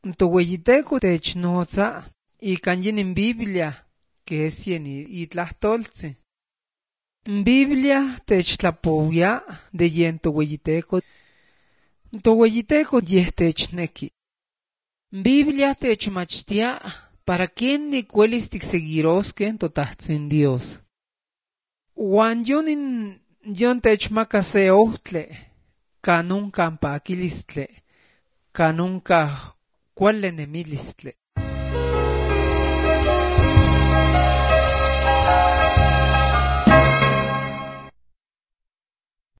Toweyiteco technotza ikan yin Biblia que es yeni itlahtoltzi. Biblia techtlapowia de yen toweyiteco. Toweyiteco yeh techneki. Biblia techmachtia para ken nicuelis tikseguirosque totahtsin Dios. Uan yon techmaka se ohtle, kanunka pakilistle, kanunka kuale nemilistle.